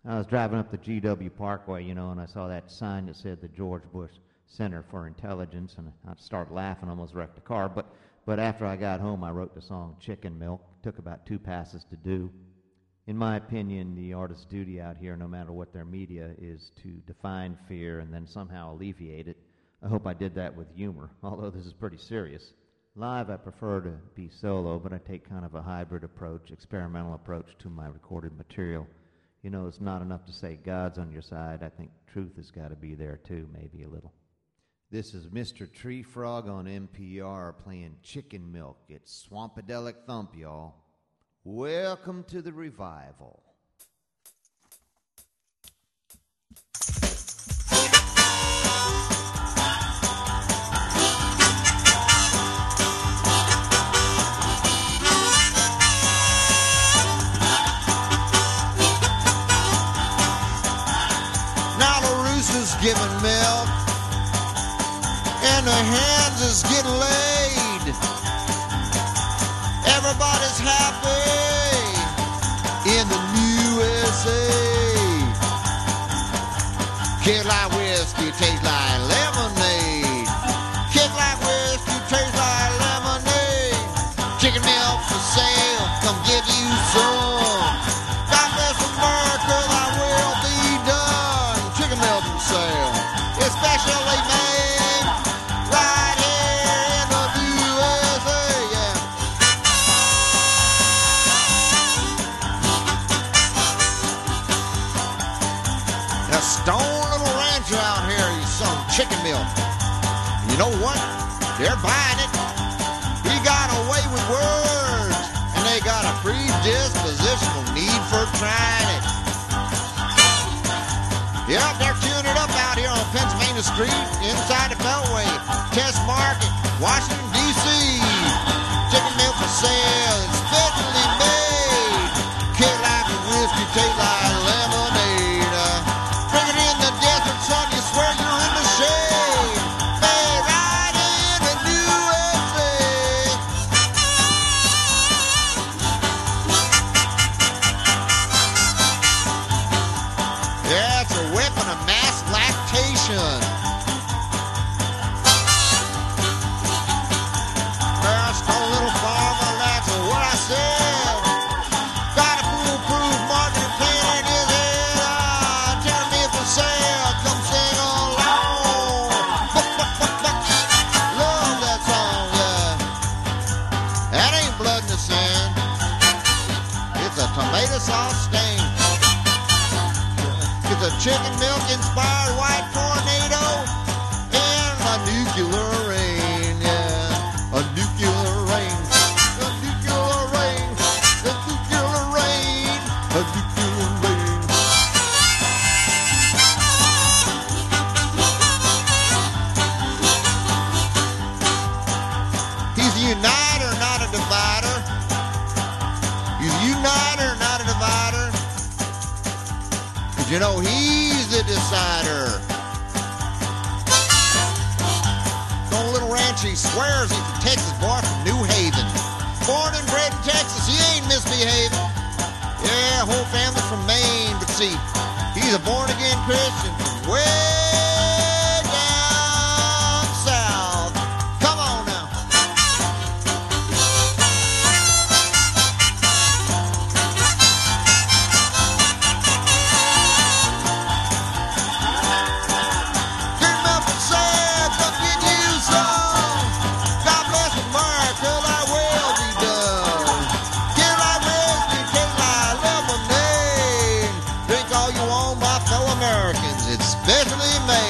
I was driving up the GW Parkway, you know, and I saw that sign that said the George Bush Center for Intelligence, and I started laughing, almost wrecked the car. But after I got home, I wrote the song Chicken Milk. It took about 2 passes to do. In my opinion, the artist's duty out here, no matter what their media, is to define fear and then somehow alleviate it. I hope I did that with humor, although this is pretty serious. Live, I prefer to be solo, but I take kind of a hybrid approach, experimental approach to my recorded material. You know, it's not enough to say God's on your side. I think truth has got to be there, too, maybe a little. This is Mr. Tree Frog on NPR playing Chicken Milk. It's Swampadelic Thump, y'all. Welcome to the revival. Giving milk, and the hens is getting laid. Everybody's happy in the USA. Kick like whiskey, tastes like lemonade. Kick like whiskey, tastes like lemonade. Chicken milk for sale, come get you some. God bless America, thy will be done. Chicken milk for sale, especially made right here in the USA, yeah. A stone little rancher out here, he's selling chicken milk. You know what? They're buying it. He got away with words, and they got a predispositional need for trying it. Yep, they're queuing it up out here on Pennsylvania Street, inside the Beltway, Test Market, Washington, D.C. Chicken milk for sale, it's specially made. Kick like a whiskey, taste like lemonade. Drink it in the desert sun, you swear you're in the shade. Made right in the USA. Yeah, it's a weapon of mass lactation. Well, stone little farmer, that's what I said. Got a foolproof marketing plan in his head. Tell me for sale, come sing along. Love that song, yeah. That ain't blood in the sand. It's a tomato sauce stain. It's a chicken milk inspired white tornado and a nuclear rain, yeah. A nuclear rain. A nuclear rain. A nuclear rain. A nuclear rain. He's a uniter, not a divider. He's a uniter, not a divider. You know, he's the decider. On Little Ranch, he swears he's a Texas boy from New Haven. Born and bred in Texas, he ain't misbehaving. Yeah, whole family's from Maine, but see, he's a born-again Christian from way down south. Come on now. Specially made.